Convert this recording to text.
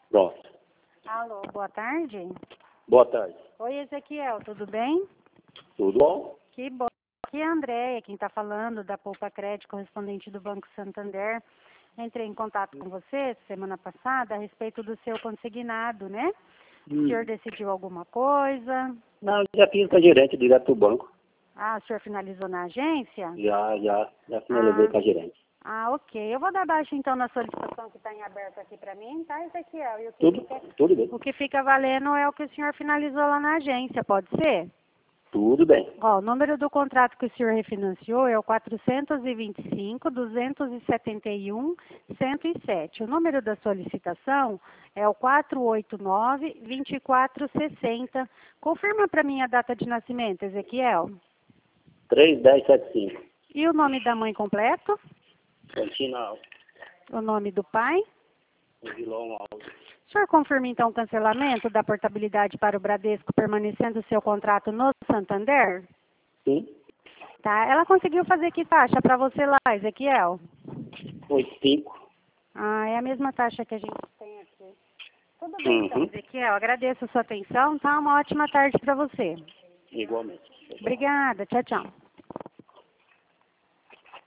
Pronto. Alô, boa tarde. Boa tarde. Oi, Ezequiel, tudo bem? Tudo bom? Que bom. Aqui é a Andréia, quem está falando da Poupa Crédito, correspondente do Banco Santander. Entrei em contato com você semana passada a respeito do seu consignado, né? O senhor decidiu alguma coisa? Não, já fiz com a gerente direto do banco. Ah, o senhor finalizou na agência? Já finalizei com a gerente. Ah, ok. Eu vou dar baixa então na solicitação que está em aberto aqui para mim, tá, Ezequiel? E o que Tudo bem. o que fica valendo é o que o senhor finalizou lá na agência, pode ser? Tudo bem. Ó, o número do contrato que o senhor refinanciou é o 425.271.107. O número da solicitação é o 489-2460. Confirma para mim a data de nascimento, Ezequiel. 31075. E o nome da mãe completo? Cantina Alto. O nome do pai? Vilão Alto. O senhor confirma então o cancelamento da portabilidade para o Bradesco, permanecendo o seu contrato no Santander? Sim. Tá. Ela conseguiu fazer que taxa para você lá, Ezequiel? 85. Ah, é a mesma taxa que a gente tem aqui. Tudo bem então, Ezequiel. Agradeço a sua atenção, tá? Uma ótima tarde para você. Igualmente. Obrigada. Tchau, tchau.